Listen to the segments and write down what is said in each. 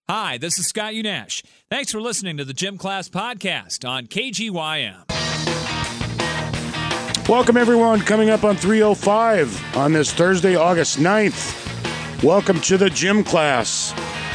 Hi, this is Scott Unash. Thanks for listening to the Gym Class Podcast on KGYM. Welcome, everyone. Coming up on 3:05 on this Thursday, August 9th. Welcome to the Gym Class.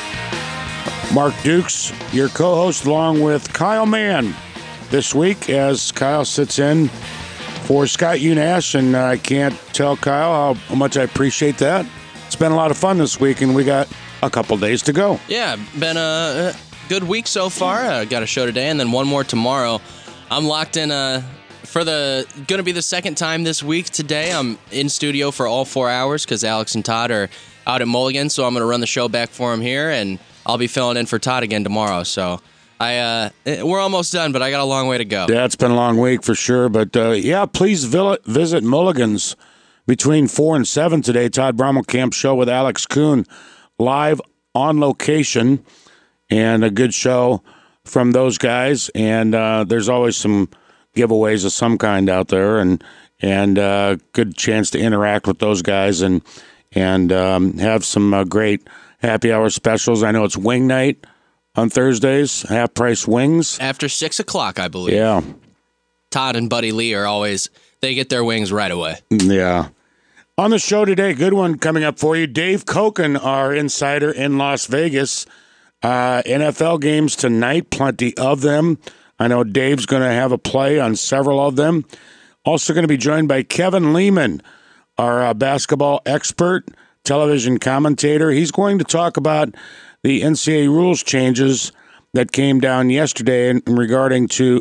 Mark Dukes, your co-host, along with Kyle Mann this week as Kyle sits in for Scott Unash, and I can't tell Kyle how much I appreciate that. It's been a lot of fun this week, and we got a couple days to go. Yeah, been a good week so far. Got a show today and then one more tomorrow. I'm locked in for going to be the second time this week today. I'm in studio for all 4 hours because Alex and Todd are out at Mulligan, so I'm going to run the show back for them here, and I'll be filling in for Todd again tomorrow. So we're almost done, but I got a long way to go. Yeah, it's been a long week for sure. But, please visit Mulligan's between 4 and 7 today. Todd Brommelkamp show with Alex Kuhn live on location, and a good show from those guys. And there's always some giveaways of some kind out there, and good chance to interact with those guys and have some great happy hour specials. I know it's wing night on Thursdays, half price wings after 6 o'clock, I believe. Yeah, Todd and Buddy Lee are always, they get their wings right away. Yeah. On the show today, good one coming up for you. Dave Koken, our insider in Las Vegas. NFL games tonight, plenty of them. I know Dave's going to have a play on several of them. Also going to be joined by Kevin Lehman, our basketball expert, television commentator. He's going to talk about the NCAA rules changes that came down yesterday regarding to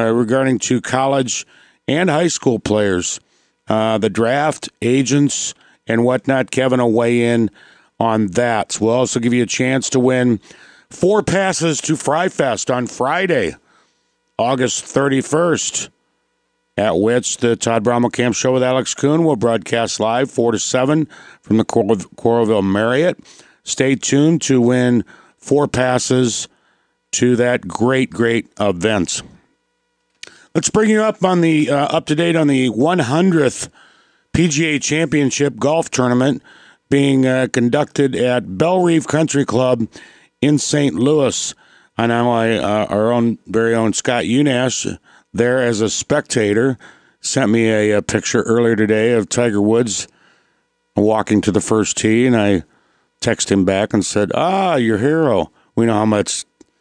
college and high school players. The draft, agents, and whatnot. Kevin will weigh in on that. We'll also give you a chance to win 4 passes to Fry Fest on Friday, August 31st, at which the Todd Brommelkamp show with Alex Kuhn will broadcast live 4 to 7 from the Coralville Marriott. Stay tuned to win 4 passes to that great event. Let's bring you up on the up to date on the 100th PGA Championship golf tournament being conducted at Belle Reve Country Club in St. Louis. I know our very own Scott Unash there as a spectator sent me a picture earlier today of Tiger Woods walking to the first tee, and I texted him back and said, your hero. We know how much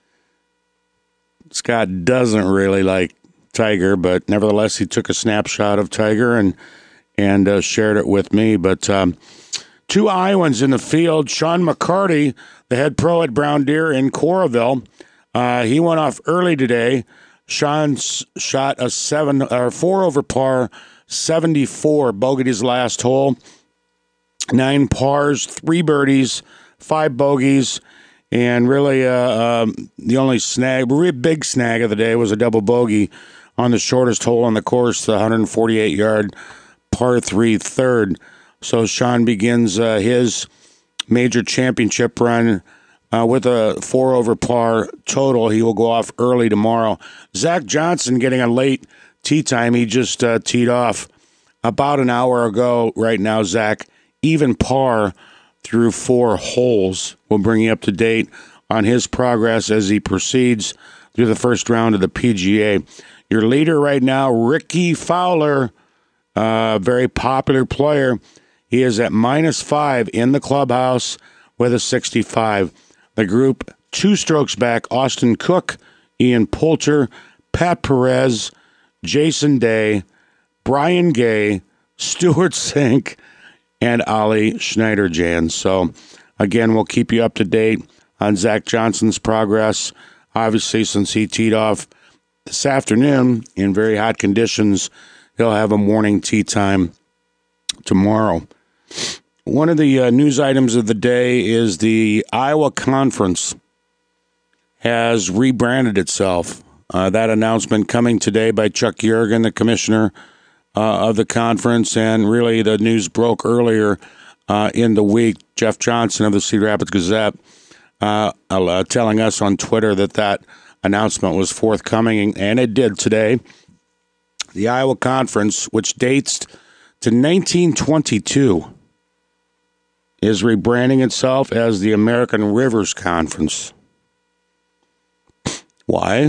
Scott doesn't really like Tiger, but nevertheless, he took a snapshot of Tiger and shared it with me. But 2 Iowans in the field. Sean McCarty, the head pro at Brown Deer in Coralville, he went off early today. Sean shot a 4 over par 74, bogeyed his last hole. 9 pars, 3 birdies, 5 bogeys. And really, the only big snag of the day was a double bogey on the shortest hole on the course, the 148-yard par 3 third. So Sean begins his major championship run with a 4 over par total. He will go off early tomorrow. Zach Johnson getting a late tee time. He just teed off about an hour ago right now, Zach. Even par through 4 holes. We'll bring you up to date on his progress as he proceeds through the first round of the PGA. Your leader right now, Ricky Fowler, very popular player. He is at -5 in the clubhouse with a 65. The group 2 strokes back, Austin Cook, Ian Poulter, Pat Perez, Jason Day, Brian Gay, Stuart Sink, and Ali Schneiderjan. So, again, we'll keep you up to date on Zach Johnson's progress. Obviously, since he teed off this afternoon in very hot conditions, he'll have a morning tee time tomorrow. One of the news items of the day is the Iowa Conference has rebranded itself. That announcement coming today by Chuck Yergin, the commissioner of the conference, and really the news broke earlier in the week. Jeff Johnson of the Cedar Rapids Gazette telling us on Twitter that announcement was forthcoming, and it did today. The Iowa Conference, which dates to 1922, is rebranding itself as the American Rivers Conference. Why?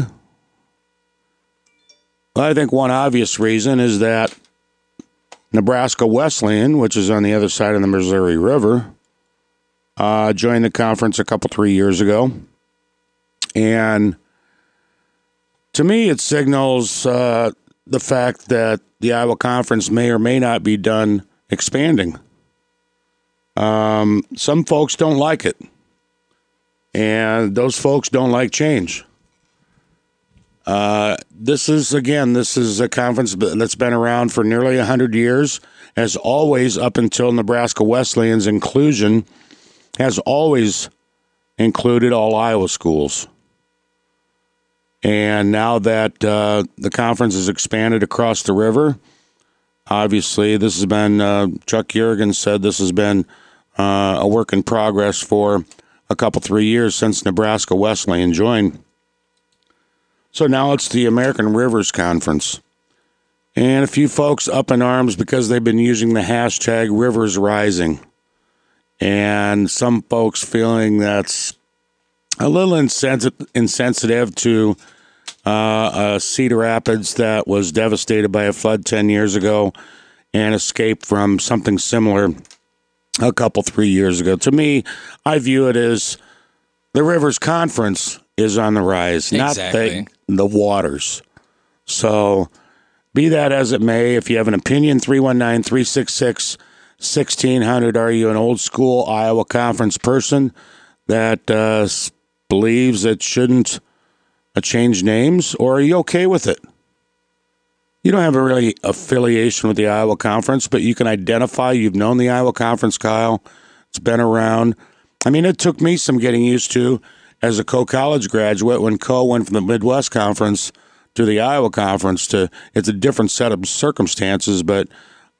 Well, I think one obvious reason is that Nebraska Wesleyan, which is on the other side of the Missouri River, joined the conference a couple, 3 years ago. And to me, it signals the fact that the Iowa Conference may or may not be done expanding. Some folks don't like it. And those folks don't like change. This is a conference that's been around for nearly 100 years. As always, up until Nebraska Wesleyan's inclusion, has always included all Iowa schools. And now that the conference has expanded across the river, obviously this has been, Chuck Yergin said this has been a work in progress for a couple, 3 years since Nebraska Wesleyan joined. So now it's the American Rivers Conference. And a few folks up in arms because they've been using the hashtag Rivers Rising. And some folks feeling that's a little insensitive to Cedar Rapids that was devastated by a flood 10 years ago and escaped from something similar a couple, 3 years ago. To me, I view it as the Rivers Conference is on the rise, Exactly. not the waters. So be that as it may, if you have an opinion, 319-366-1600. Are you an old school Iowa Conference person that believes it shouldn't change names, or are you okay with it? You don't have a really affiliation with the Iowa Conference, but you can identify. You've known the Iowa Conference, Kyle. It's been around. I mean, it took me some getting used to as a co-college graduate when Co went from the Midwest Conference to the Iowa Conference. It's a different set of circumstances, but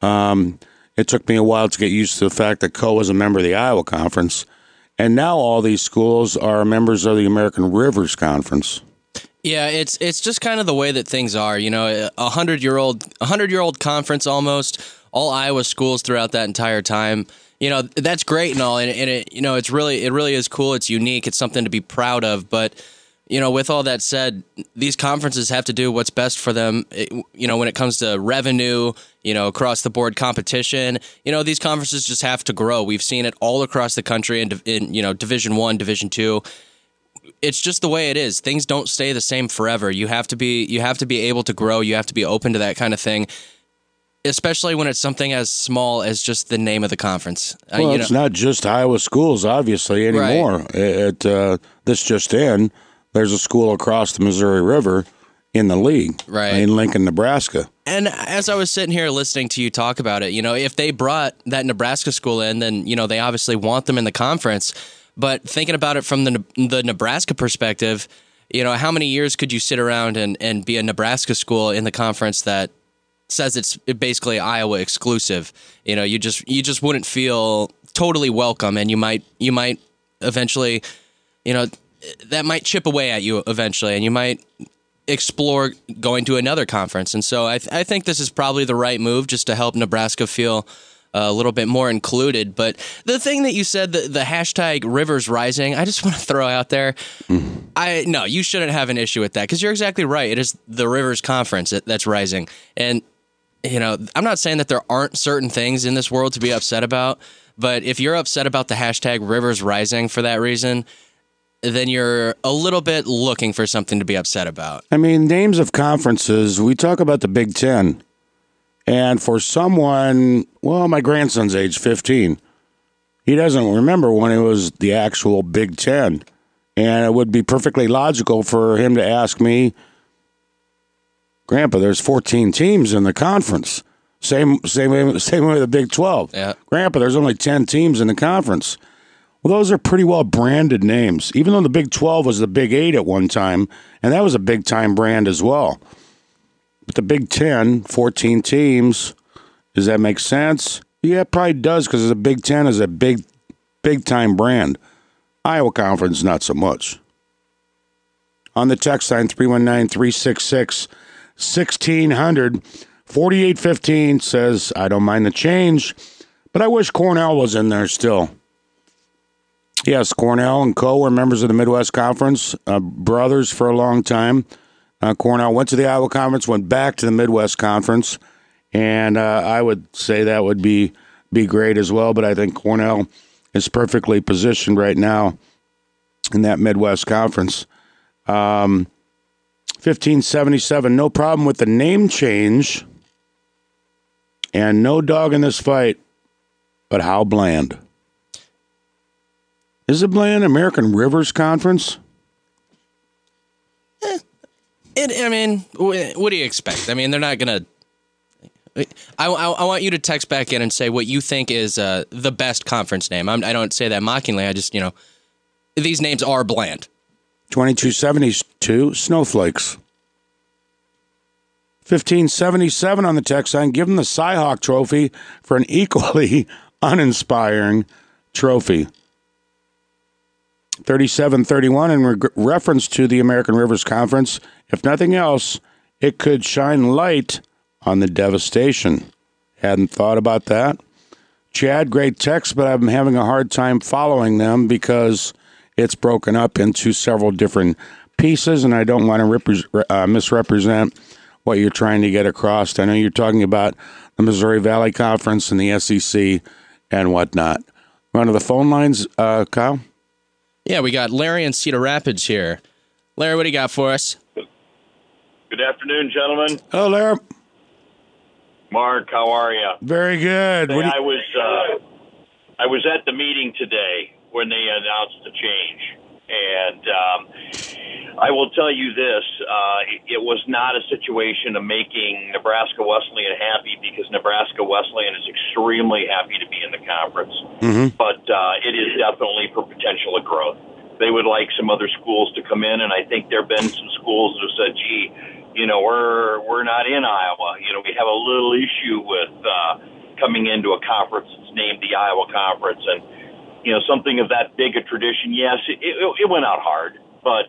it took me a while to get used to the fact that Co was a member of the Iowa Conference. And now all these schools are members of the American Rivers Conference. Yeah, it's just kind of the way that things are. You know, a 100-year-old conference almost, all Iowa schools throughout that entire time. You know, that's great and all, and it, you know, it really is cool. It's unique. It's something to be proud of. But you know, with all that said, these conferences have to do what's best for them. You know, when it comes to revenue, you know, across the board competition, you know, these conferences just have to grow. We've seen it all across the country in you know, Division I, Division II. It's just the way it is. Things don't stay the same forever. You have to be able to grow. You have to be open to that kind of thing, especially when it's something as small as just the name of the conference. Well, it's not just Iowa schools, obviously, anymore. Right. This just in, there's a school across the Missouri River in the league, right, in Lincoln, Nebraska. And as I was sitting here listening to you talk about it, you know, if they brought that Nebraska school in, then, you know, they obviously want them in the conference. But thinking about it from the Nebraska perspective, you know, how many years could you sit around and be a Nebraska school in the conference that says it's basically Iowa exclusive? You know, you just wouldn't feel totally welcome, and you might eventually, you know, that might chip away at you eventually, and you might explore going to another conference. And so I think this is probably the right move, just to help Nebraska feel a little bit more included. But the thing that you said, the hashtag Rivers Rising, I just want to throw out there, no, you shouldn't have an issue with that, because you're exactly right. It is the Rivers Conference that's rising. And, you know, I'm not saying that there aren't certain things in this world to be upset about, but if you're upset about the hashtag Rivers Rising for that reason, then you're a little bit looking for something to be upset about. I mean, names of conferences, we talk about the Big Ten. And for someone, well, my grandson's age 15. He doesn't remember when it was the actual Big Ten. And it would be perfectly logical for him to ask me, Grandpa, there's 14 teams in the conference. Same way with the Big 12. Yeah. Grandpa, there's only 10 teams in the conference. Well, those are pretty well branded names, even though the Big 12 was the Big 8 at one time, and that was a big-time brand as well. But the Big 10, 14 teams, does that make sense? Yeah, it probably does, because the Big 10 is a big-time brand. Iowa Conference, not so much. On the text line, 319-366-1600, 4815 says, I don't mind the change, but I wish Cornell was in there still. Yes, Cornell and Co. were members of the Midwest Conference, brothers for a long time. Cornell went to the Iowa Conference, went back to the Midwest Conference, and I would say that would be great as well. But I think Cornell is perfectly positioned right now in that Midwest Conference. 1577, no problem with the name change, and no dog in this fight, but how bland. Is it bland? American Rivers Conference? I mean, what do you expect? I mean, they're not going to... I want you to text back in and say what you think is the best conference name. I don't say that mockingly. I just, these names are bland. 2272, Snowflakes. 1577 on the text line. Give them the Cyhawk Trophy for an equally uninspiring trophy. 3731 in reference to the American Rivers Conference. If nothing else, it could shine light on the devastation. Hadn't thought about that. Chad, great text, but I'm having a hard time following them because it's broken up into several different pieces, and I don't want to misrepresent what you're trying to get across. I know you're talking about the Missouri Valley Conference and the SEC and whatnot. One of the phone lines, Kyle? Yeah, we got Larry in Cedar Rapids here. Larry, what do you got for us? Good afternoon, gentlemen. Hello, Larry. Mark, how are you? Very good. I was at the meeting today when they announced the change, and I will tell you this: it was not a situation of making Nebraska Wesleyan happy, because Nebraska Wesleyan is extremely happy to be in the conference. Mm-hmm. But it is definitely for potential of growth. They would like some other schools to come in, and I think there have been some schools that have said, "Gee, we're not in Iowa. We have a little issue with coming into a conference that's named the Iowa Conference." And something of that big a tradition, yes, it went out hard, but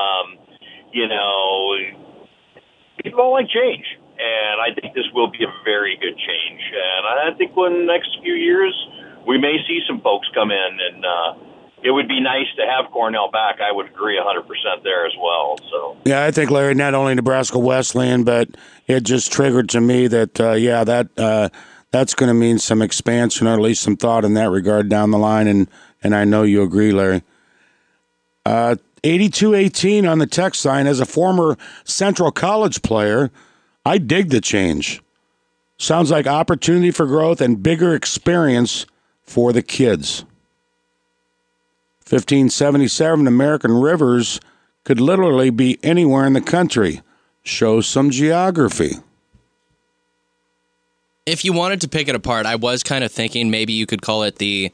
people don't like change, and I think this will be a very good change. And I think in the next few years we may see some folks come in, and it would be nice to have Cornell back. I would agree 100% there as well. So yeah, I think, Larry, not only Nebraska Wesleyan, but it just triggered to me that that's going to mean some expansion, or at least some thought in that regard down the line, and I know you agree, Larry. 8218 on the text line. As a former Central College player, I dig the change. Sounds like opportunity for growth and bigger experience for the kids. 1577, American Rivers could literally be anywhere in the country. Show some geography. If you wanted to pick it apart, I was kind of thinking maybe you could call it the...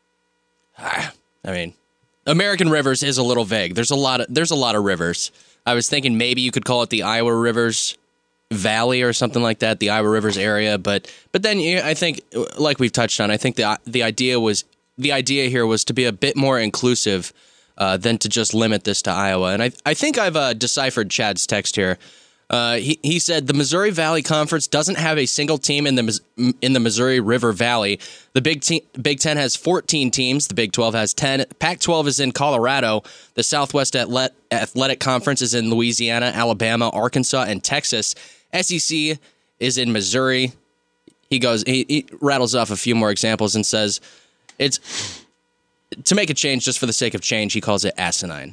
American Rivers is a little vague. There's a lot of rivers. I was thinking maybe you could call it the Iowa Rivers Valley or something like that, the Iowa Rivers area. But then I think, like we've touched on, I think the idea here was to be a bit more inclusive than to just limit this to Iowa. And I think I've deciphered Chad's text here. He said the Missouri Valley Conference doesn't have a single team in the Missouri River Valley. The Big Ten has 14 teams. The Big 12 has 10. Pac-12 is in Colorado. The Southwest Athletic Conference is in Louisiana, Alabama, Arkansas, and Texas. SEC is in Missouri. He rattles off a few more examples and says it's to make a change just for the sake of change. He calls it asinine.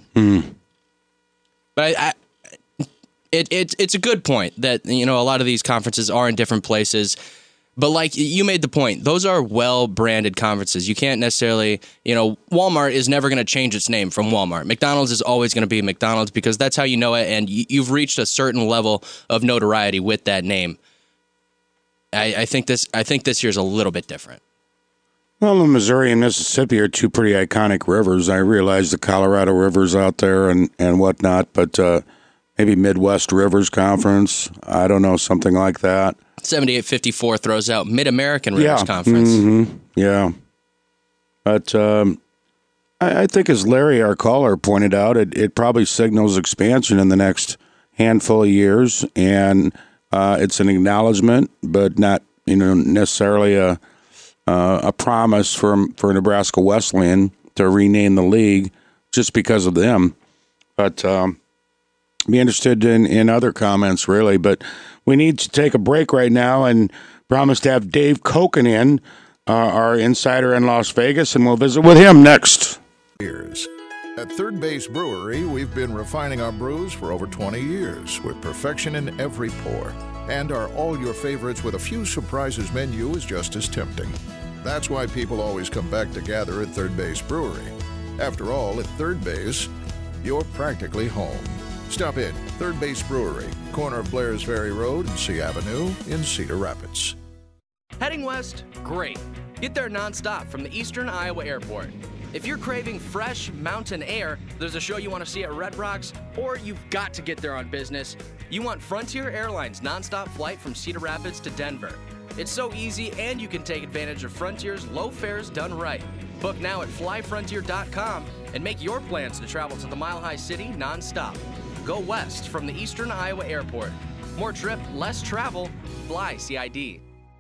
But It's a good point that a lot of these conferences are in different places, but like you made the point, those are well-branded conferences. You can't necessarily, Walmart is never going to change its name from Walmart. McDonald's is always going to be McDonald's because that's how you know it, and you've reached a certain level of notoriety with that name. I think this year's a little bit different. Well, the Missouri and Mississippi are two pretty iconic rivers. I realize the Colorado River's out there and whatnot, but maybe Midwest Rivers Conference. I don't know, something like that. 7854 throws out Mid-American Rivers Conference. Mm-hmm. Yeah. But I think, as Larry, our caller, pointed out, it probably signals expansion in the next handful of years, and it's an acknowledgement, but not necessarily a promise for Nebraska Wesleyan. to rename the league just because of them. But be interested in other comments, really. But we need to take a break right now and promise to have Dave Koken in, our insider in Las Vegas, and we'll visit with him next. Years. At Third Base Brewery, we've been refining our brews for over 20 years with perfection in every pour. And our all your favorites with a few surprises menu is just as tempting. That's why people always come back to gather at Third Base Brewery. After all, at Third Base, you're practically home. Stop in Third Base Brewery, corner of Blair's Ferry Road and C Avenue in Cedar Rapids. Heading west? Great. Get there nonstop from the Eastern Iowa Airport. If you're craving fresh mountain air, there's a show you want to see at Red Rocks, or you've got to get there on business, you want Frontier Airlines nonstop flight from Cedar Rapids to Denver. It's so easy, and you can take advantage of Frontier's low fares done right. Book now at flyfrontier.com and make your plans to travel to the Mile High City nonstop. Go west from the Eastern Iowa Airport. More trip, less travel. Fly CID.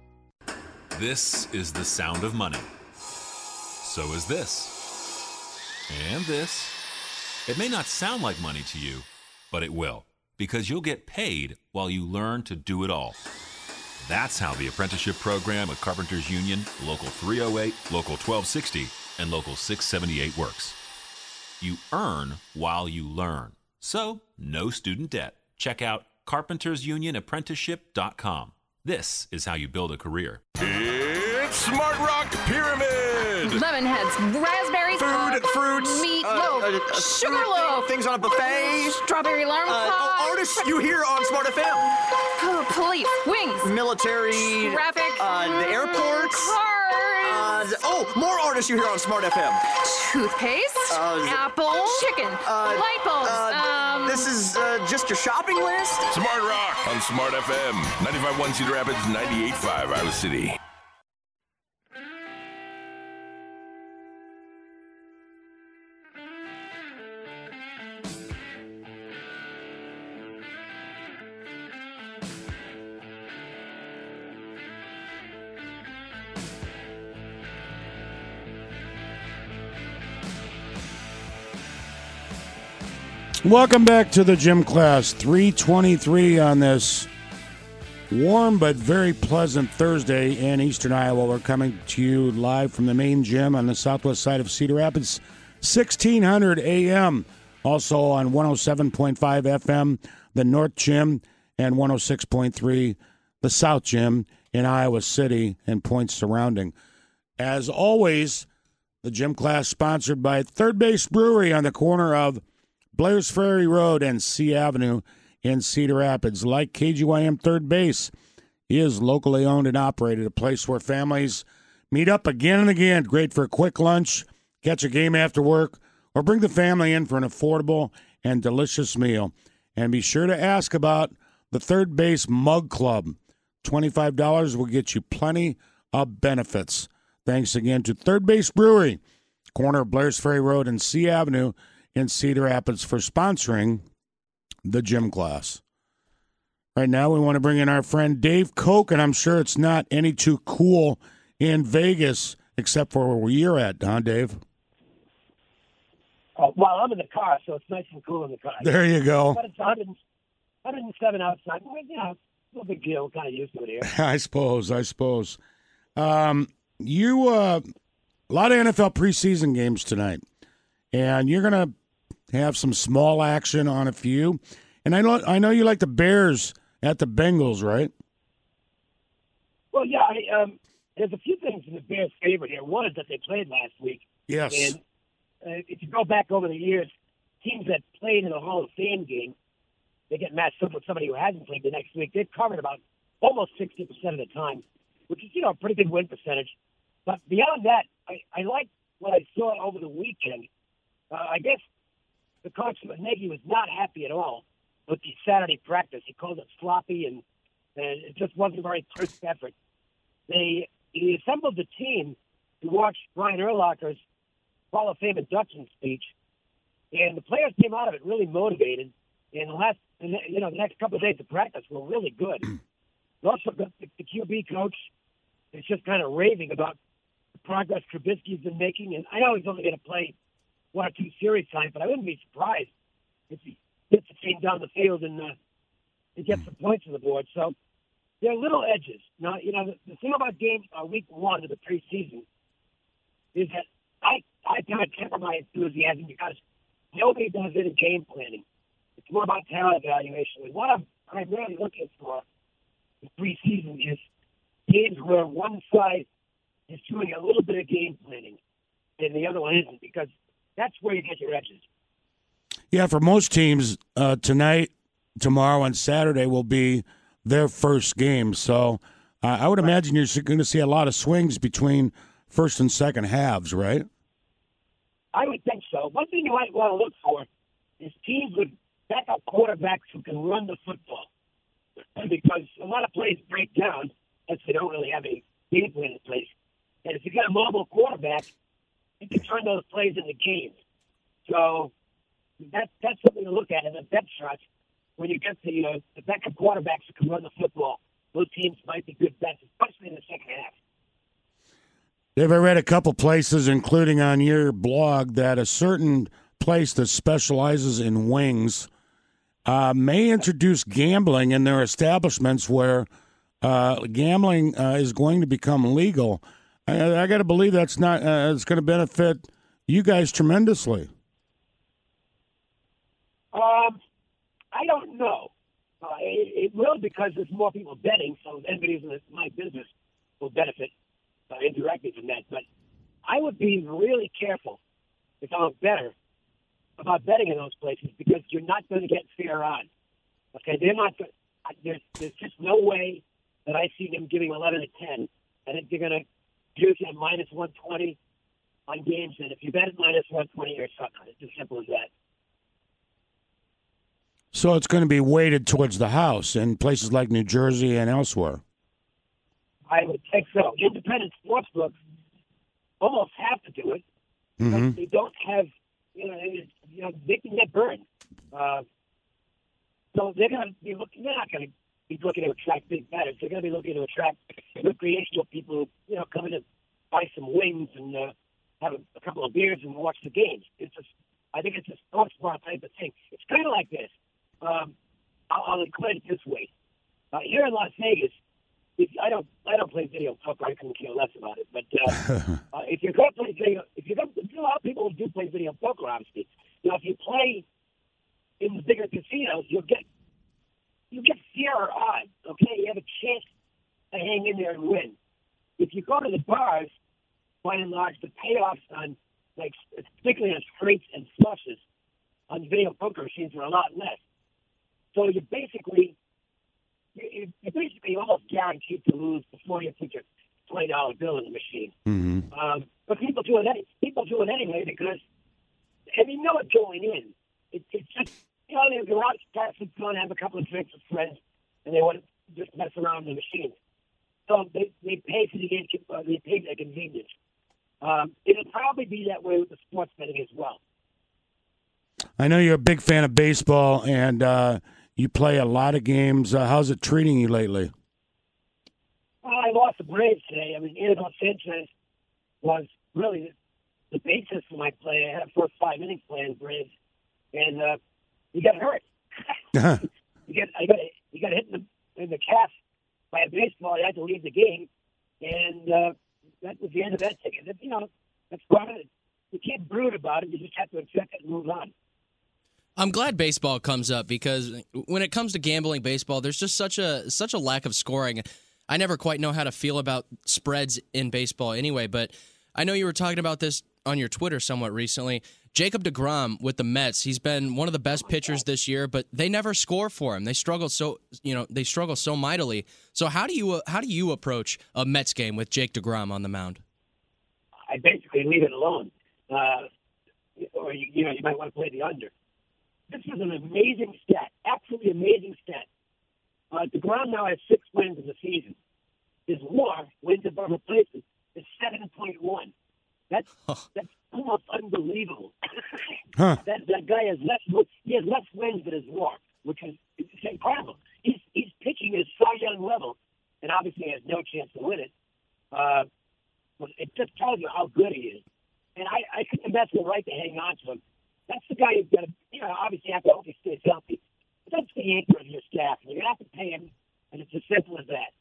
This is the sound of money. So is this. And this. It may not sound like money to you, but it will, because you'll get paid while you learn to do it all. That's how the apprenticeship program at Carpenters Union, Local 308, Local 1260, and Local 678 works. You earn while you learn. So, no student debt. Check out carpentersunionapprenticeship.com. This is how you build a career. It's Smart Rock Pyramid! Lemon heads, raspberries, Fruits, meatloaf, sugarloaf, things on a buffet, strawberry alarm clock, artists you hear on Smart FM, police, wings, military, traffic, the airports, cars, more artists you hear on Smart FM. toothpaste, apple, chicken, light bulbs, This is just your shopping list? Smart Rock on Smart FM. 95.1 Cedar Rapids, 98.5 Iowa City. Welcome back to the gym class. 3:23 on this warm but very pleasant Thursday in Eastern Iowa. We're coming to you live from the main gym on the southwest side of Cedar Rapids, 1600 AM. Also on 107.5 FM, the North Gym, and 106.3, the South Gym in Iowa City and points surrounding. As always, the gym class sponsored by Third Base Brewery on the corner of Blair's Ferry Road and C Avenue in Cedar Rapids. Like KGYM Third Base, is locally owned and operated, a place where families meet up again and again. Great for a quick lunch, catch a game after work, or bring the family in for an affordable and delicious meal. And be sure to ask about the Third Base Mug Club. $25 will get you plenty of benefits. Thanks again to Third Base Brewery, corner of Blair's Ferry Road and C Avenue in Cedar Rapids, for sponsoring the gym class. Right now, we want to bring in our friend Dave Koch, and I'm sure it's not any too cool in Vegas, except for where you're at, huh, Dave? Well, I'm in the car, so it's nice and cool in the car. There you go. But it's 107 outside. Well, you know, no big deal. We're kind of used to it here. I suppose. You a lot of NFL preseason games tonight, and you're going to have some small action on a few. And I know you like the Bears at the Bengals, right? Well, yeah. There's a few things in the Bears' favor here. One is that they played last week. Yes. And if you go back over the years, teams that played in the Hall of Fame game, they get matched up with somebody who hasn't played the next week. They've covered about almost 60% of the time, which is, a pretty good win percentage. But beyond that, I like what I saw over the weekend. I guess the coach, Nagy, was not happy at all with the Saturday practice. He called it sloppy, and it just wasn't a very crisp effort. He assembled the team to watch Brian Urlacher's Hall of Fame induction speech, and the players came out of it really motivated. And the next couple of days of practice were really good. Also, the QB coach is just kind of raving about the progress Trubisky's been making. And I know he's only going to play 1 or 2 series time, but I wouldn't be surprised if he gets the team down the field and gets some points on the board. So there are little edges. Now, the thing about week 1 of the preseason is that I kind of temper my enthusiasm because nobody does it in game planning. It's more about talent evaluation. And what I'm primarily looking for in preseason is games where one side is doing a little bit of game planning and the other one isn't, because that's where you get your edges. Yeah, for most teams, tonight, tomorrow, and Saturday will be their first game. So I would imagine you're going to see a lot of swings between first and second halves, right? I would think so. One thing you might want to look for is teams with backup quarterbacks who can run the football, because a lot of plays break down as they don't really have a game plan in place. And if you got a mobile quarterback, you can turn those plays into games. So that's something to look at in the depth chart. When you get the backup quarterbacks who can run the football, those teams might be good bets, especially in the second half. Dave, I read a couple places, including on your blog, that a certain place that specializes in wings may introduce gambling in their establishments where gambling is going to become legal. I got to believe that's not. It's going to benefit you guys tremendously. I don't know. It will, because there's more people betting, so anybody in my business will benefit indirectly from that. But I would be really careful if I'm a bettor about betting in those places, because you're not going to get fair odds. Okay, they're not. There's just no way that I see them giving 11 to 10. I think they're going to use you at minus 120 on games, and if you bet at minus 120, you're stuck on it. It's as simple as that. So it's going to be weighted towards the house in places like New Jersey and elsewhere. I would think so. Independent sports books almost have to do it. Mm-hmm. They don't have, they can get burned. So they're going to be looking. They're not going to be looking to attract big bettors. They're going to be looking to attract recreational people who, come in to buy some wings and have a couple of beers and watch the games. I think it's a sports bar type of thing. It's kind of like this. I'll explain it this way. Here in Las Vegas, I don't play video poker. I couldn't care less about it. But if you're going to play video, there's a lot of people who do play video poker, obviously. If you play in the bigger casinos, you'll get fairer odds. Okay, you have a chance to hang in there and win. If you go to the bars, by and large, the payoffs on, particularly on straights and flushes on video poker machines are a lot less. So you're basically almost guaranteed to lose before you put your $20 bill in the machine. Mm-hmm. But people do it anyway because, and you know it going in. It's just, they go out, go and have a couple of drinks with friends, and they want to just mess around in the machine. So they pay for the convenience. It'll probably be that way with the sports betting as well. I know you're a big fan of baseball, and you play a lot of games. How's it treating you lately? I lost the Braves today. Anibal Sanchez was really the basis for my play. I had a first 5 innings playing the Braves, and he got hurt. He got hit in the calf by a baseball. He had to leave the game, and that was the end of that ticket. That's part of it. You can't brood about it. You just have to accept it and move on. I'm glad baseball comes up, because when it comes to gambling baseball, there's just such a lack of scoring. I never quite know how to feel about spreads in baseball anyway, but I know you were talking about this on your Twitter somewhat recently. Jacob deGrom with the Mets, he's been one of the best pitchers this year, but they never score for him. They struggle so mightily. So how do you approach a Mets game with Jake deGrom on the mound? I basically leave it alone. Or you might want to play the under. This is an amazing stat, absolutely amazing stat. deGrom now has 6 wins in the season. His WAR, wins above replacement, is 7.1. That's almost unbelievable. Huh. That guy has less wins than his WAR, which is incredible. He's pitching at a Cy Young level, and obviously has no chance to win it. it just tells you how good he is. And I think the Mets were right to hang on to him. That's the guy who's going to, obviously have to hope he stays healthy. But that's the anchor of your staff. You're going to have to pay him, and it's as simple as that.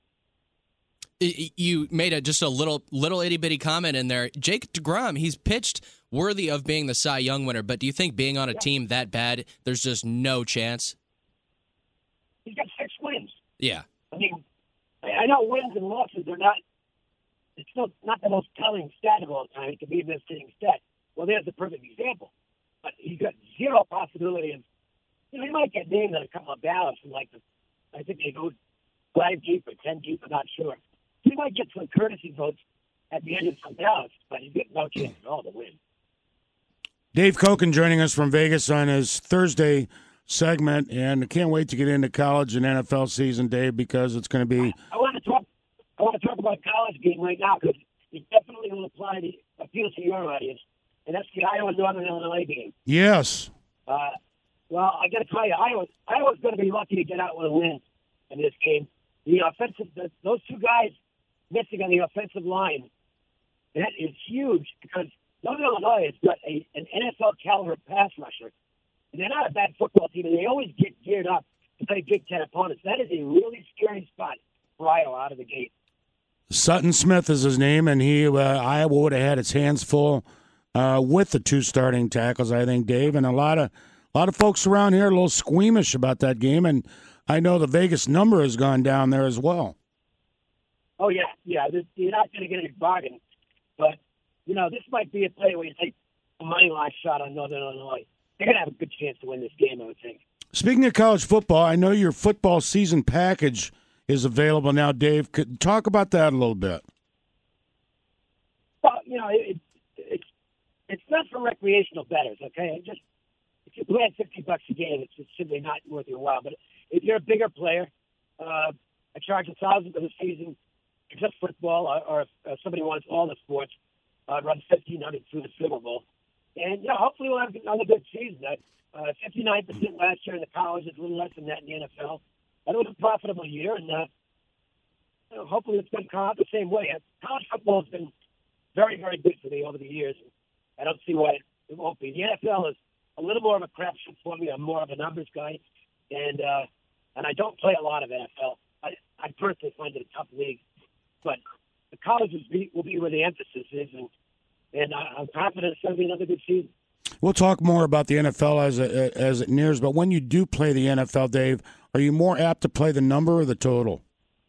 You made just a little itty bitty comment in there. Jake DeGrom, he's pitched worthy of being the Cy Young winner, but do you think being on a team that bad, there's just no chance? He's got 6 wins. Yeah. I mean, I know wins and losses are not. It's not the most telling stat of all time. It can be a misleading stat. Well, there's a perfect example. But he's got zero possibility of. He might get named on a couple of ballots from I think they go 5 deep or 10 deep. I'm not sure. He might get some courtesy votes at the end of some ballots, but he's got no chance at all to win. Dave Koken joining us from Vegas on his Thursday segment, and I can't wait to get into college and NFL season, Dave, because it's going to be. I want to talk about college game right now because it definitely will appeal to your audience, and that's the Iowa Northern Illinois game. Yes. Well, I got to tell you, Iowa's going to be lucky to get out with a win in this game. Those 2 guys missing on the offensive line, that is huge because Northern Illinois has got an NFL caliber pass rusher, and they're not a bad football team, and they always get geared up to play Big Ten opponents. That is a really scary spot for Iowa out of the gate. Sutton Smith is his name, and Iowa would have had its hands full with the 2 starting tackles, I think, Dave, and a lot of folks around here are a little squeamish about that game, and I know the Vegas number has gone down there as well. Oh, yeah. You're not going to get any bargain. But, this might be a play where you take a money line shot on Northern Illinois. They're going to have a good chance to win this game, I would think. Speaking of college football, I know your football season package is available now, Dave. Talk about that a little bit. Well, it's not for recreational bettors, okay? If you play at $50 a game, it's just simply not worth your while. But if you're a bigger player, I charge $1,000 for the season, except football, or if somebody wants all the sports, run $1,500 through the Super Bowl. And, hopefully we'll have another good season. 59% last year in the colleges, a little less than that in the NFL. That was a profitable year, and hopefully it's going to come out the same way. College football has been very, very good for me over the years. I don't see why it won't be. The NFL is a little more of a crapshoot for me. I'm more of a numbers guy, and I don't play a lot of NFL. I personally find it a tough league, but the colleges will be where the emphasis is, and I'm confident it's going to be another good season. We'll talk more about the NFL as it nears, but when you do play the NFL, Dave, are you more apt to play the number or the total?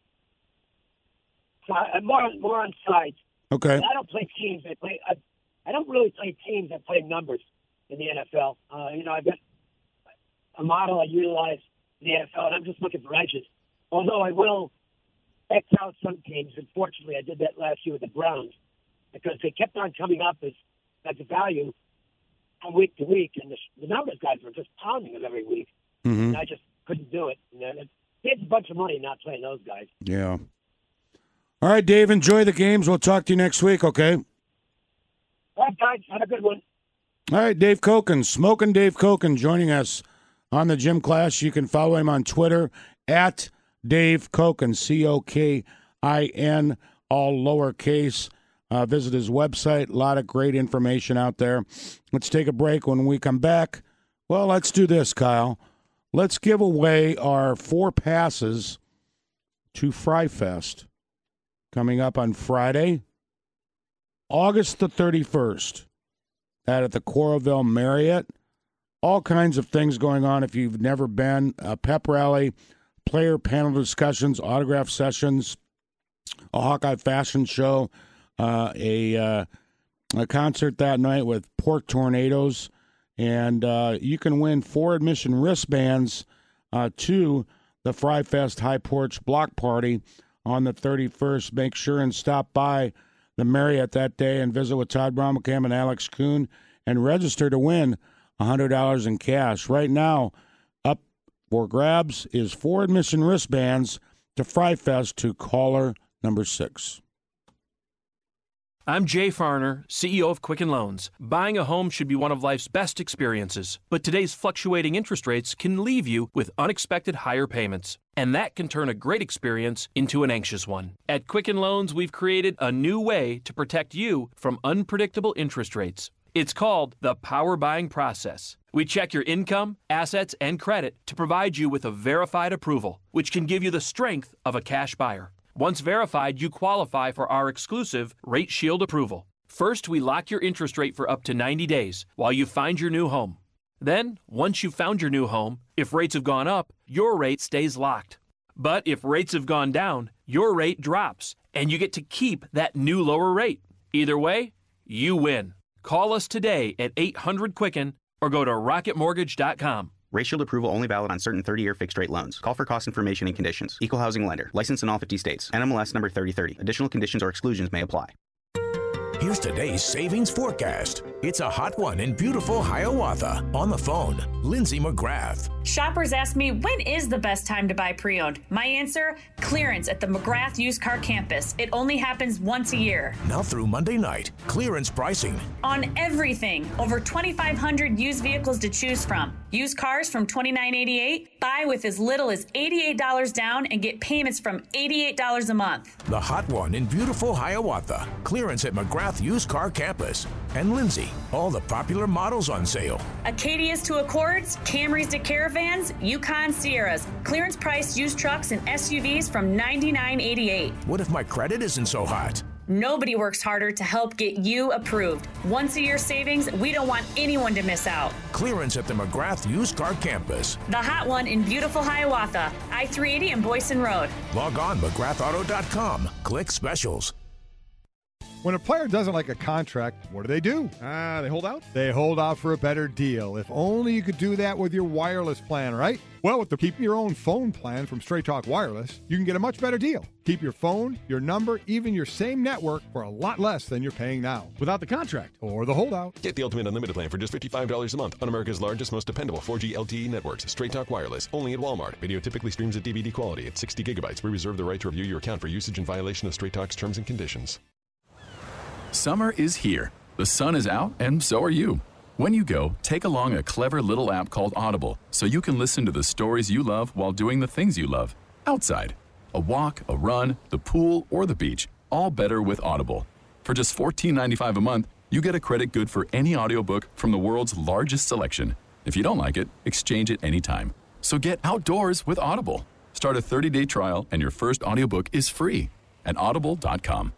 I'm more on sides. Okay. I don't play teams. I don't really play teams. I play numbers in the NFL. I've got a model I utilize in the NFL, and I'm just looking for edges. Although I will X out some teams. Unfortunately, I did that last year with the Browns because they kept on coming up as a value from week to week, and the numbers guys were just pounding them every week. Mm-hmm. And I just couldn't do it. And it's a bunch of money not playing those guys. Yeah. All right, Dave, enjoy the games. We'll talk to you next week, okay? All right, guys, have a good one. All right, Dave Koken, Smoking Dave Koken, joining us on the Gym Class. You can follow him on Twitter at Dave Koken, Kokin, all lowercase. Visit his website. A lot of great information out there. Let's take a break. When we come back, well, let's do this, Kyle. Let's give away our 4 passes to Fry Fest coming up on Friday, August the 31st, at the Coralville Marriott. All kinds of things going on if you've never been. A pep rally, player panel discussions, autograph sessions, a Hawkeye fashion show, a concert that night with Pork Tornadoes, and you can win 4 admission wristbands to the Fry Fest High Porch Block Party on the 31st. Make sure and stop by the Marriott that day and visit with Todd Bromacam and Alex Kuhn and register to win $100 in cash. Right now, up for grabs is 4 admission wristbands to Fry Fest to caller number 6. I'm Jay Farner, CEO of Quicken Loans. Buying a home should be one of life's best experiences, but today's fluctuating interest rates can leave you with unexpected higher payments. and that can turn a great experience into an anxious one. At Quicken Loans, we've created a new way to protect you from unpredictable interest rates. It's called the power buying process. We check your income, assets, and credit to provide you with a verified approval, which can give you the strength of a cash buyer. Once verified, you qualify for our exclusive Rate Shield approval. First, we lock your interest rate for up to 90 days while you find your new home. Then, once you've found your new home, if rates have gone up, your rate stays locked. But if rates have gone down, your rate drops, and you get to keep that new lower rate. Either way, you win. Call us today at 800-QUICKEN or go to rocketmortgage.com. Rate Shield approval only valid on certain 30-year fixed-rate loans. Call for cost information and conditions. Equal housing lender. Licensed in all 50 states. NMLS number 3030. Additional conditions or exclusions may apply. Here's today's savings forecast. It's a hot one in beautiful Hiawatha. On the phone, Lindsay McGrath. Shoppers ask me, when is the best time to buy pre-owned? My answer, clearance at the McGrath Used Car Campus. It only happens once a year. Now through Monday night, clearance pricing. On everything, over 2,500 used vehicles to choose from. Used cars from $29.88, buy with as little as $88 down and get payments from $88 a month. The hot one in beautiful Hiawatha. Clearance at McGrath Used Car Campus. And Lindsay, all the popular models on sale. Acadias to Accords, Camrys to Caravans, Yukon Sierras. Clearance price used trucks and SUVs from $99.88. What if my credit isn't so hot? Nobody works harder to help get you approved. Once a year savings, we don't want anyone to miss out. Clearance at the McGrath Used Car Campus. The hot one in beautiful Hiawatha, I-380 and Boyson Road. Log on McGrathAuto.com. Click specials. When a player doesn't like a contract, what do? They hold out? They hold out for a better deal. If only you could do that with your wireless plan, right? Well, with the Keep Your Own Phone plan from Straight Talk Wireless, you can get a much better deal. Keep your phone, your number, even your same network for a lot less than you're paying now. Without the contract. Or the holdout. Get the Ultimate Unlimited plan for just $55 a month on America's largest, most dependable 4G LTE networks. Straight Talk Wireless, only at Walmart. Video typically streams at DVD quality at 60 gigabytes. We reserve the right to review your account for usage in violation of Straight Talk's terms and conditions. Summer is here. The sun is out, and so are you. When you go, take along a clever little app called Audible so you can listen to the stories you love while doing the things you love outside. A walk, a run, the pool, or the beach, all better with Audible. For just $14.95 a month, you get a credit good for any audiobook from the world's largest selection. If you don't like it, exchange it anytime. So get outdoors with Audible. Start a 30-day trial, and your first audiobook is free at audible.com.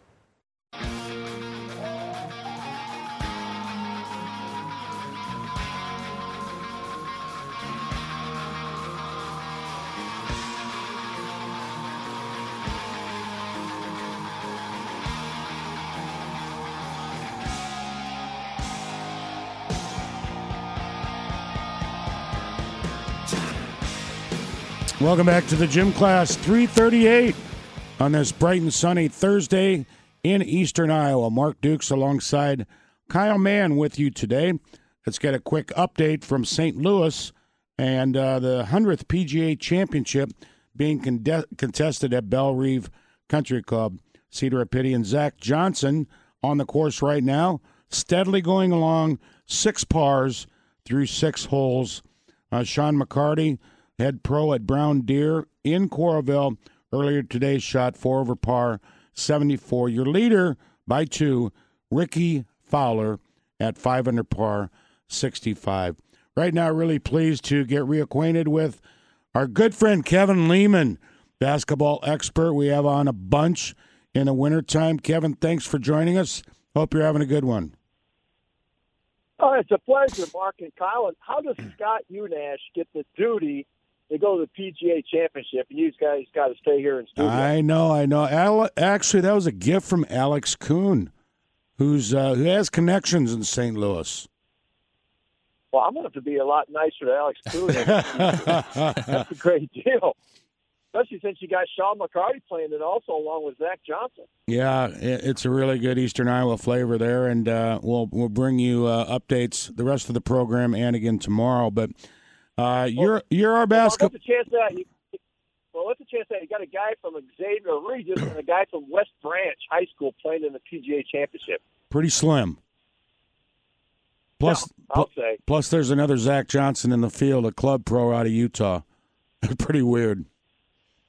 Welcome back to the Gym Class. 3:38 on this bright and sunny Thursday in eastern Iowa. Mark Dukes alongside Kyle Mann with you today. Let's get a quick update from St. Louis and the 100th PGA Championship being contested at Belle Reve Country Club. Cedar Rapids and Zach Johnson on the course right now, steadily going along, 6 pars through 6 holes. Sean McCarty, head pro at Brown Deer in Coralville earlier today, shot 4 over par, 74. Your leader by 2, Ricky Fowler at 5 under par, 65. Right now, really pleased to get reacquainted with our good friend Kevin Lehman, basketball expert. We have on a bunch in the wintertime. Kevin, thanks for joining us. Hope you're having a good one. Oh, it's a pleasure, Mark and Kyle. And how does Scott Unash get the duty to go to the PGA Championship, and you guys got to stay here in studio? I know. Actually, that was a gift from Alex Kuhn, who has connections in St. Louis. Well, I'm going to have to be a lot nicer to Alex Kuhn. That's a great deal, especially since you got Sean McCarty playing it also along with Zach Johnson. Yeah, it's a really good Eastern Iowa flavor there, and we'll bring you updates the rest of the program and again tomorrow. But you're our basketball. What's the chance that you got a guy from Xavier Regis and a guy from West Branch High School playing in the PGA Championship? Pretty slim. Plus, yeah, I'll say. Plus, there's another Zach Johnson in the field, a club pro out of Utah. Pretty weird.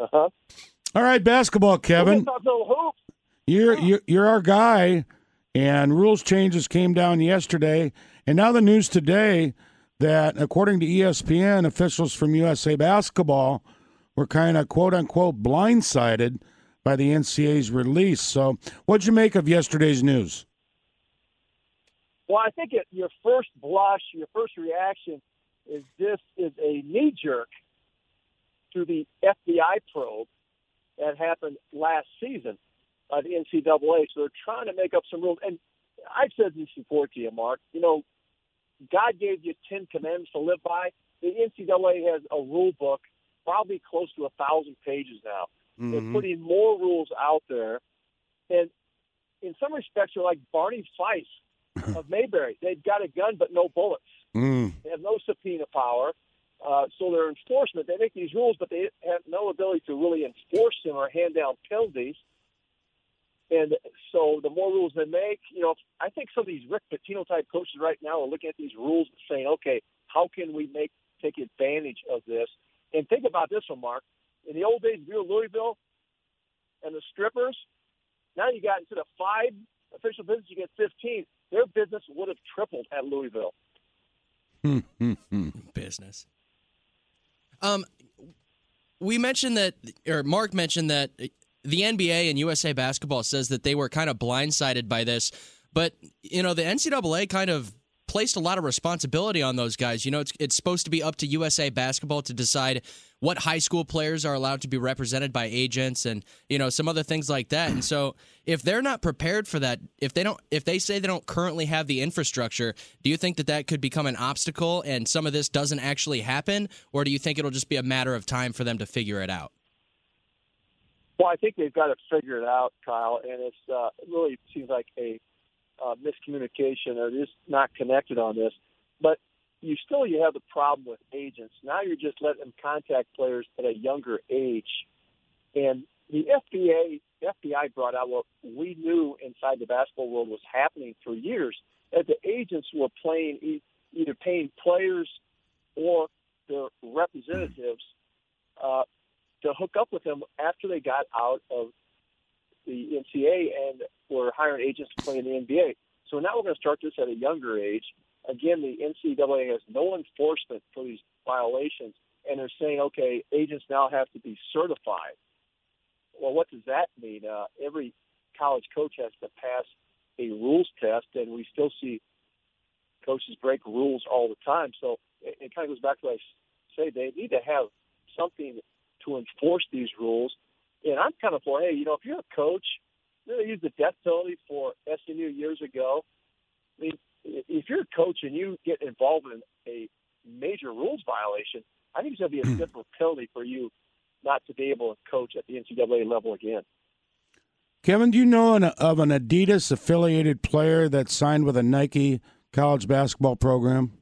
Uh-huh. All right, basketball, Kevin. Talk a little hoops. You're our guy, and rules changes came down yesterday, and now the news today that according to ESPN, officials from USA Basketball were kind of quote unquote blindsided by the NCAA's release. So, what'd you make of yesterday's news? Well, I think your first blush, your first reaction is this is a knee jerk to the FBI probe that happened last season by the NCAA. So they're trying to make up some rules. And I've said this before to you, Mark. You know, God gave you 10 commandments to live by. The NCAA has a rule book, probably close to 1,000 pages now. Mm-hmm. They're putting more rules out there. And in some respects, they're like Barney Fife of Mayberry. They've got a gun but no bullets. They have no subpoena power. So their enforcement, they make these rules, but they have no ability to really enforce them or hand down penalties. And so the more rules they make, you know, I think some of these Rick Pitino-type coaches right now are looking at these rules and saying, okay, how can we take advantage of this? And think about this one, Mark. In the old days, if you were Louisville and the strippers, now you got instead of 5 official visits, you get 15. Their business would have tripled at Louisville. Business. We mentioned that, or Mark mentioned that the NBA and USA Basketball says that they were kind of blindsided by this, but you know the NCAA kind of placed a lot of responsibility on those guys. You know, it's supposed to be up to USA Basketball to decide what high school players are allowed to be represented by agents and, you know, some other things like that. And so if they're not prepared for that, if they say they don't currently have the infrastructure, do you think that could become an obstacle and some of this doesn't actually happen? Or do you think it'll just be a matter of time for them to figure it out? Well, I think they've got to figure it out, Kyle, and it really seems like a miscommunication or just not connected on this. But you have the problem with agents. Now you're just letting them contact players at a younger age. And the FBI brought out what we knew inside the basketball world was happening for years, that the agents were either paying players or their representatives to hook up with them after they got out of the NCAA and were hiring agents to play in the NBA. So now we're going to start this at a younger age. Again, the NCAA has no enforcement for these violations, and they're saying, okay, agents now have to be certified. Well, what does that mean? Every college coach has to pass a rules test, and we still see coaches break rules all the time. So it kind of goes back to what I say. They need to have something to enforce these rules. And I'm kind of for, hey, you know, if you're a coach, they used the death penalty for SMU years ago. I mean, if you're a coach and you get involved in a major rules violation, I think it's going to be a different penalty for you not to be able to coach at the NCAA level again. Kevin, do you know of an Adidas-affiliated player that signed with a Nike college basketball program?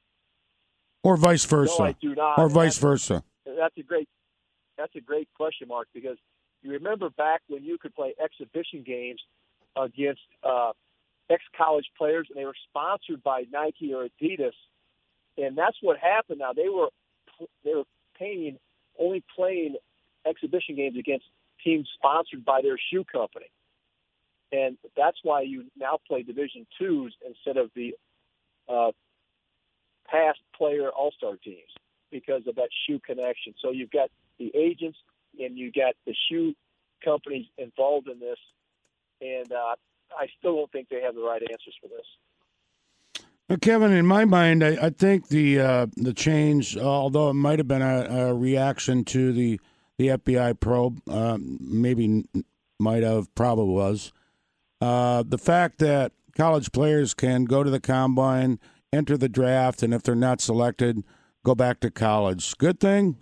Or vice versa? No, I do not. Or vice versa? That's a great question, Mark, because you remember back when you could play exhibition games against ex-college players, and they were sponsored by Nike or Adidas, and that's what happened. Now they were only playing exhibition games against teams sponsored by their shoe company, and that's why you now play Division IIs instead of the past player all-star teams because of that shoe connection. So you've got the agents and you got the shoe companies involved in this, and I still don't think they have the right answers for this. Well, Kevin, in my mind, I think the change, although it might have been a reaction to the FBI probe, probably was, the fact that college players can go to the combine, enter the draft, and if they're not selected, go back to college. Good thing?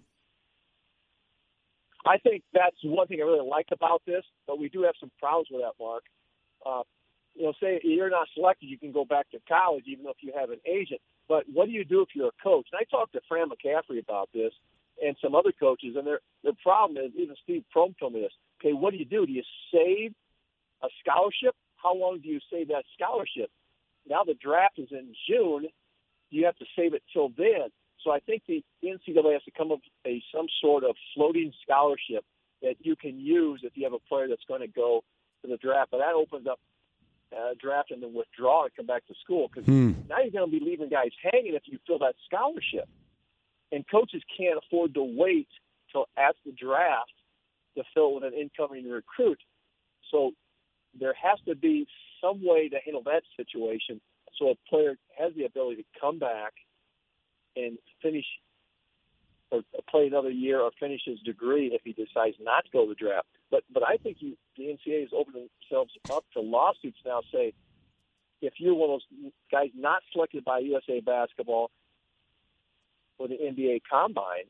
I think that's one thing I really like about this, but we do have some problems with that, Mark. Say you're not selected, you can go back to college even if you have an agent. But what do you do if you're a coach? And I talked to Fran McCaffrey about this and some other coaches, and their problem is, even Steve Prohm told me this, okay, what do? Do you save a scholarship? How long do you save that scholarship? Now the draft is in June. You have to save it till then. So I think the NCAA has to come up with some sort of floating scholarship that you can use if you have a player that's going to go to the draft. But that opens up draft and then withdraw and come back to school, because now you're going to be leaving guys hanging if you fill that scholarship. And coaches can't afford to wait till at the draft to fill with an incoming recruit. So there has to be some way to handle that situation so a player has the ability to come back and finish or play another year or finish his degree if he decides not to go to the draft. But I think the NCAA has opened themselves up to lawsuits now. Say, if you're one of those guys not selected by USA Basketball for the NBA Combine,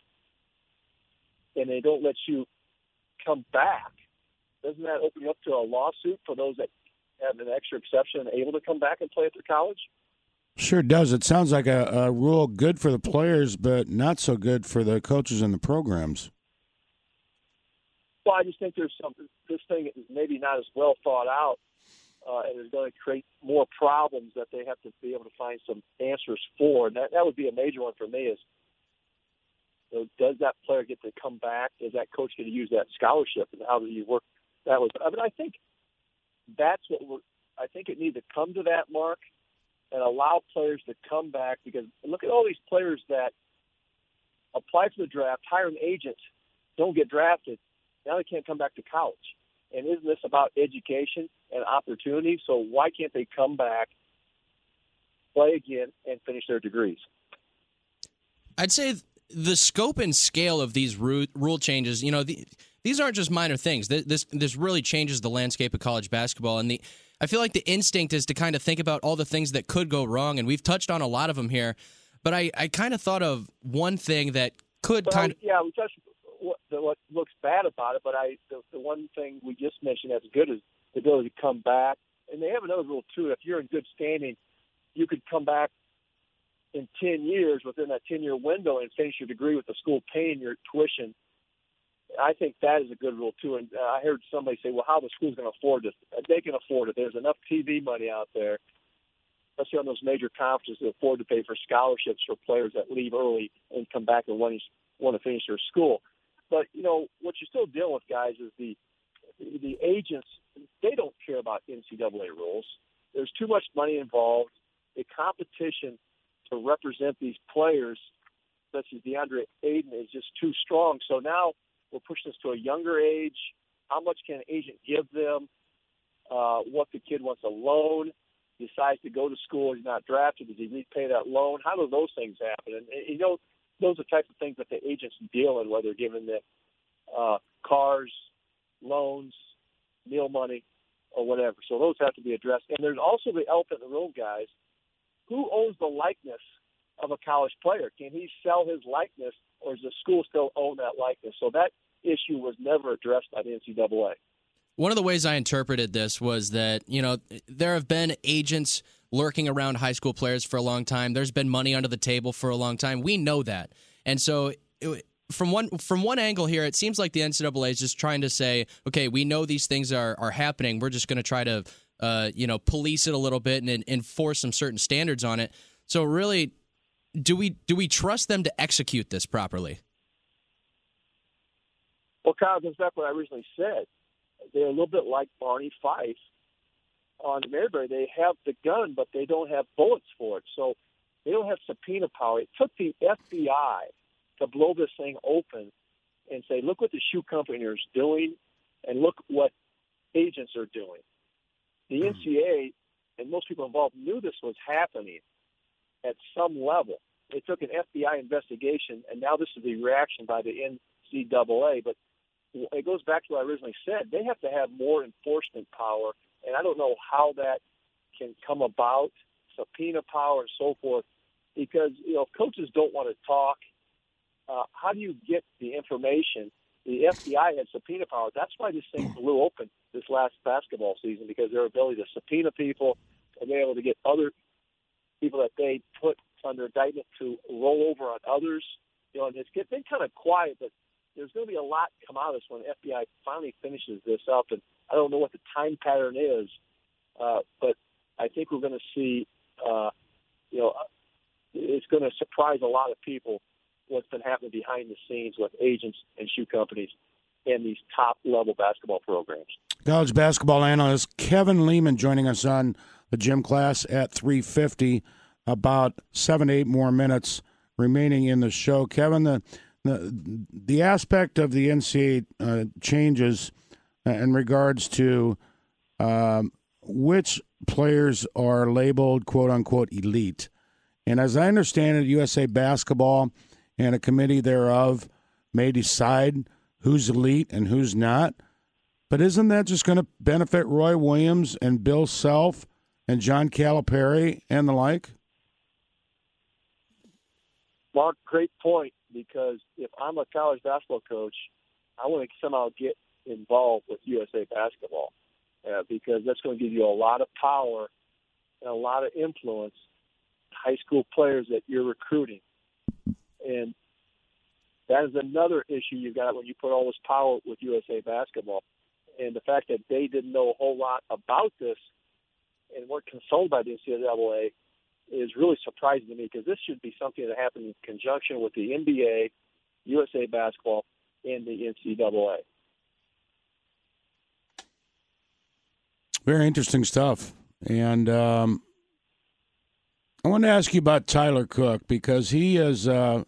and they don't let you come back, doesn't that open you up to a lawsuit for those that have an extra exception and able to come back and play at their college? Sure does. It sounds like a rule good for the players, but not so good for the coaches and the programs. Well, I just think this thing is maybe not as well thought out, and is going to create more problems that they have to be able to find some answers for. And that would be a major one for me is, does that player get to come back? Does that coach get to use that scholarship? And how do you work that with? I mean, I think that's I think it needs to come to that, Mark, and allow players to come back, because look at all these players that apply for the draft, hire an agent, don't get drafted. Now they can't come back to college. And isn't this about education and opportunity? So why can't they come back, play again, and finish their degrees? I'd say the scope and scale of these rule changes, these aren't just minor things. This really changes the landscape of college basketball. And I feel like the instinct is to kind of think about all the things that could go wrong, and we've touched on a lot of them here. But I kind of thought of one thing that could Yeah, we touched what looks bad about it, but the one thing we just mentioned that's good is the ability to come back. And they have another rule, too. If you're in good standing, you could come back in 10 years within that 10-year window and finish your degree with the school paying your tuition. I think that is a good rule, too. And I heard somebody say, well, how the school's going to afford this? They can afford it. There's enough TV money out there, especially on those major conferences, to afford to pay for scholarships for players that leave early and come back and want to finish their school. But, what you're still dealing with, guys, is the agents, they don't care about NCAA rules. There's too much money involved. The competition to represent these players, such as DeAndre Ayton, is just too strong. So now we're pushing this to a younger age. How much can an agent give them? What the kid wants a loan, decides to go to school, he's not drafted, does he repay that loan? How do those things happen? And those are the types of things that the agents deal in, whether giving them cars, loans, meal money, or whatever. So those have to be addressed. And there's also the elephant in the room, guys. Who owns the likeness of a college player? Can he sell his likeness, or does the school still own that likeness? So that issue was never addressed by the NCAA. One of the ways I interpreted this was that, there have been agents lurking around high school players for a long time. There's been money under the table for a long time. We know that. And so from one angle here, it seems like the NCAA is just trying to say, okay, we know these things are happening. We're just going to try to, police it a little bit and enforce some certain standards on it. So really, do we trust them to execute this properly? Well, Kyle, goes back to what I originally said. They're a little bit like Barney Fife on Mayberry. They have the gun, but they don't have bullets for it. So they don't have subpoena power. It took the FBI to blow this thing open and say, look what the shoe company is doing and look what agents are doing. The NCAA and most people involved knew this was happening at some level. They took an FBI investigation, and now this is the reaction by the NCAA. But it goes back to what I originally said. They have to have more enforcement power, and I don't know how that can come about, subpoena power and so forth, because, if coaches don't want to talk, how do you get the information? The FBI had subpoena power. That's why this thing blew open this last basketball season, because their ability to subpoena people and be able to get other people that they put under indictment to roll over on others. And it's been kind of quiet, but there's going to be a lot come out of this when the FBI finally finishes this up. And I don't know what the time pattern is, but I think we're going to see, it's going to surprise a lot of people what's been happening behind the scenes with agents and shoe companies and these top-level basketball programs. College basketball analyst Kevin Lehman joining us on the gym class at 3:50. About 7 to 8 more minutes remaining in the show. Kevin, the aspect of the NCAA changes in regards to which players are labeled quote-unquote elite. And as I understand it, USA Basketball and a committee thereof may decide who's elite and who's not. But isn't that just going to benefit Roy Williams and Bill Self and John Calipari and the like? Mark, great point, because if I'm a college basketball coach, I want to somehow get involved with USA Basketball because that's going to give you a lot of power and a lot of influence, high school players that you're recruiting. And that is another issue you've got when you put all this power with USA Basketball. And the fact that they didn't know a whole lot about this and weren't consulted by the NCAA is really surprising to me, because this should be something that happens in conjunction with the NBA, USA Basketball, and the NCAA. Very interesting stuff. And I want to ask you about Tyler Cook, because he is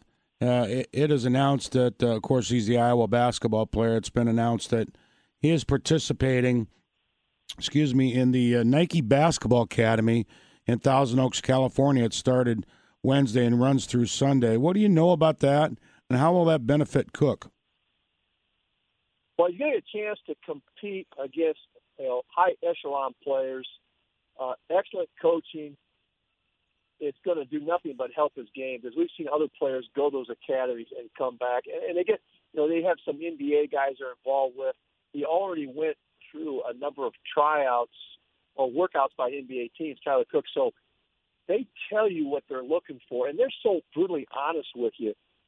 it is announced that, of course, he's the Iowa basketball player. It's been announced that he is participating, in the Nike Basketball Academy in Thousand Oaks, California. It started Wednesday and runs through Sunday. What do you know about that, and how will that benefit Cook? Well, you get a chance to compete against high echelon players, excellent coaching. It's going to do nothing but help his game, because we've seen other players go to those academies and come back, and they get, they have some NBA guys they're involved with. He already went through a number of tryouts or workouts by NBA teams, Tyler Cook. So they tell you what they're looking for, and they're so brutally honest with you,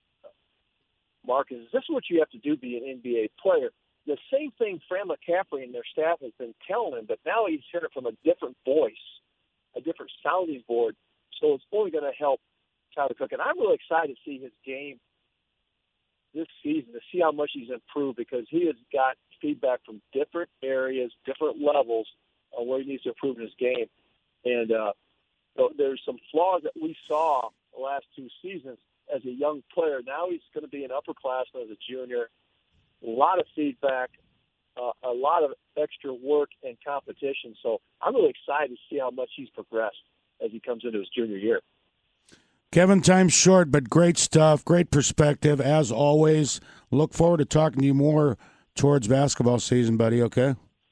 Marcus. This is what you have to do to be an NBA player. The same thing Fran McCaffrey and their staff has been telling him, but now he's hearing it from a different voice, a different sounding board. So it's only going to help Tyler Cook. And I'm really excited to see his game this season, to see how much he's improved, because he has got feedback from different areas, different levels on where he needs to improve in his game. And so there's some flaws that we saw the last 2 seasons as a young player. Now he's going to be an upperclassman as a junior. A lot of feedback, a lot of extra work and competition. So I'm really excited to see how much he's progressed as he comes into his junior year. Kevin, time's short, but great stuff, great perspective, as always. Look forward to talking to you more towards basketball season, buddy, okay?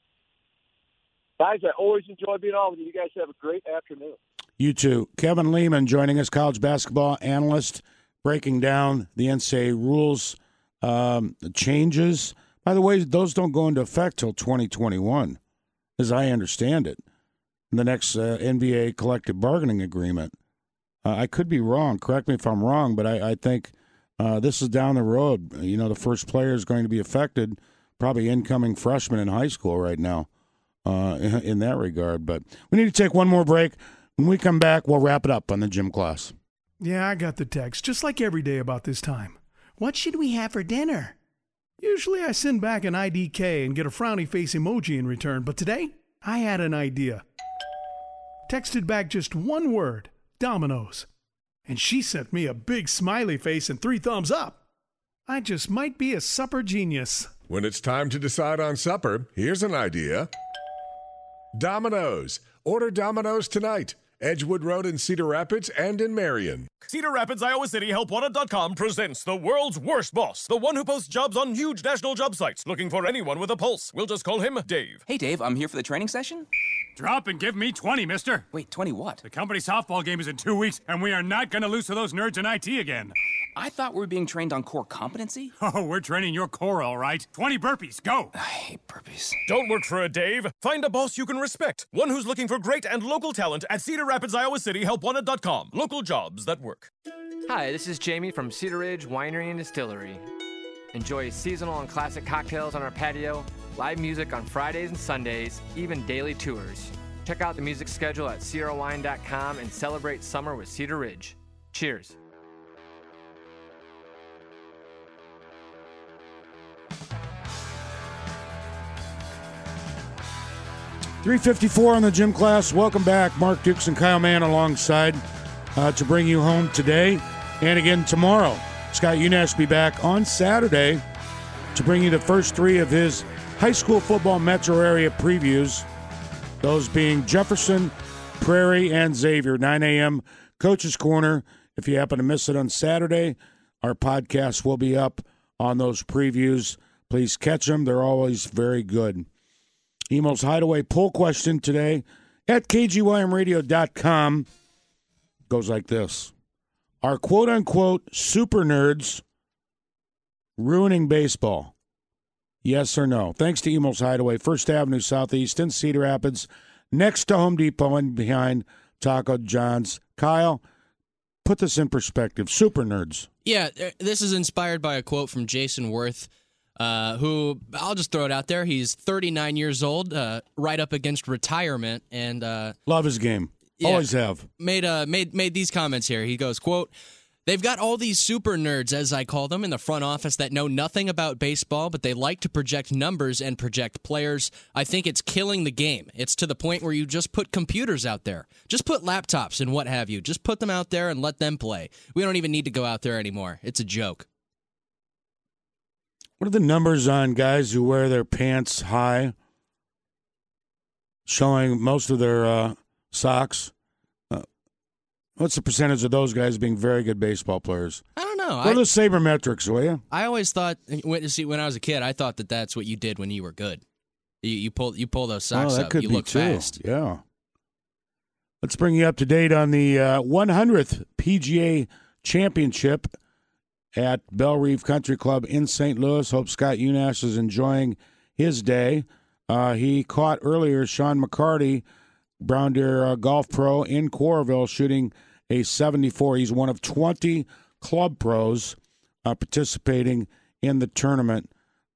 Guys, I always enjoy being on with you. You guys have a great afternoon. You too. Kevin Lehman joining us, college basketball analyst, breaking down the NCAA rules changes. By the way, those don't go into effect till 2021, as I understand it. The next NBA collective bargaining agreement. I could be wrong. Correct me if I'm wrong, but I think this is down the road. The first player is going to be affected, probably incoming freshmen in high school right now in that regard. But we need to take one more break. When we come back, we'll wrap it up on the gym class. Yeah, I got the text, just like every day about this time. What should we have for dinner? Usually I send back an IDK and get a frowny face emoji in return, but today I had an idea. Texted back just one word, Domino's. And she sent me a big smiley face and 3 thumbs up. I just might be a supper genius. When it's time to decide on supper, here's an idea. Domino's. Order Domino's tonight. Edgewood Road in Cedar Rapids and in Marion. Cedar Rapids, Iowa City, HelpWanted.com presents the world's worst boss. The one who posts jobs on huge national job sites, looking for anyone with a pulse. We'll just call him Dave. Hey, Dave, I'm here for the training session. Drop and give me 20, mister. Wait, 20 what? The company softball game is in 2 weeks, and we are not going to lose to those nerds in IT again. I thought we were being trained on core competency. Oh, we're training your core, all right. 20 burpees, go. I hate burpees. Don't work for a Dave. Find a boss you can respect. One who's looking for great and local talent at Cedar Rapids, Iowa City, HelpWanted.com. Local jobs that work. Hi, this is Jamie from Cedar Ridge Winery and Distillery. Enjoy seasonal and classic cocktails on our patio, live music on Fridays and Sundays, even daily tours. Check out the music schedule at cedarwine.com and celebrate summer with Cedar Ridge. Cheers. .354 on the gym class. Welcome back. Mark Dukes and Kyle Mann alongside to bring you home today and again tomorrow. Scott Unash will be back on Saturday to bring you the first three of his high school football metro area previews, those being Jefferson, Prairie, and Xavier. 9 a.m. Coach's Corner. If you happen to miss it on Saturday, our podcast will be up on those previews. Please catch them. They're always very good. Emo's Hideaway poll question today at kgymradio.com goes like this. Are quote-unquote super nerds ruining baseball? Yes or no? Thanks to Emo's Hideaway, 1st Avenue Southeast in Cedar Rapids, next to Home Depot and behind Taco John's. Kyle, put this in perspective. Super nerds. Yeah, this is inspired by a quote from Jason Worth, who, I'll just throw it out there. He's 39 years old, right up against retirement. And love his game. Yeah, always have. Made these comments here. He goes, quote, "They've got all these super nerds, as I call them, in the front office that know nothing about baseball, but they like to project numbers and project players. I think it's killing the game. It's to the point where you just put computers out there. Just put laptops and what have you. Just put them out there and let them play. We don't even need to go out there anymore. It's a joke." What are the numbers on guys who wear their pants high, showing most of their socks? What's the percentage of those guys being very good baseball players? I don't know. What are the sabermetrics, will you? I always thought, when I was a kid, I thought that that's what you did when you were good. You pull those socks up. You look fast. Yeah. Let's bring you up to date on the 100th PGA Championship at Belle Reve Country Club in St. Louis. Hope Scott Unash is enjoying his day. He caught earlier Sean McCarty, Brown Deer golf pro in Coralville, shooting a 74. He's one of 20 club pros participating in the tournament.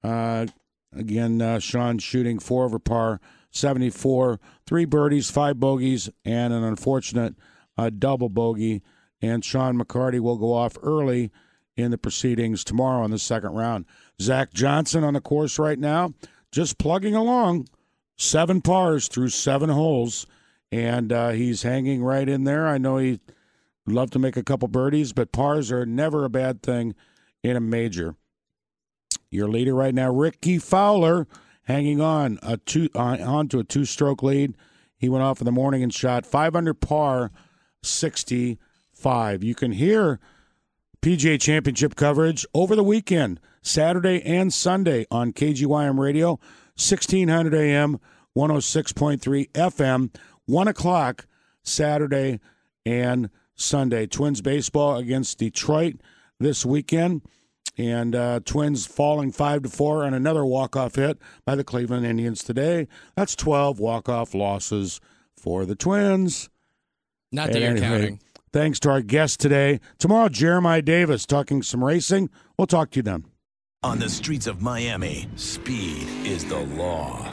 Again, Sean shooting 4 over par, 74, 3 birdies, 5 bogeys, and an unfortunate double bogey. And Sean McCarty will go off early in the proceedings tomorrow in the second round. Zach Johnson on the course right now, just plugging along, 7 pars through 7 holes, and he's hanging right in there. I know he'd love to make a couple birdies, but pars are never a bad thing in a major. Your leader right now, Ricky Fowler, hanging on onto a 2-stroke lead. He went off in the morning and shot 5 under par, 65. You can hear PGA Championship coverage over the weekend, Saturday and Sunday on KGYM Radio, 1600 AM, 106.3 FM, 1 o'clock Saturday and Sunday. Twins baseball against Detroit this weekend, and Twins falling 5-4 on another walk-off hit by the Cleveland Indians today. That's 12 walk-off losses for the Twins. Not that you're counting. Thanks to our guest today. Tomorrow, Jeremiah Davis talking some racing. We'll talk to you then. On the streets of Miami, speed is the law.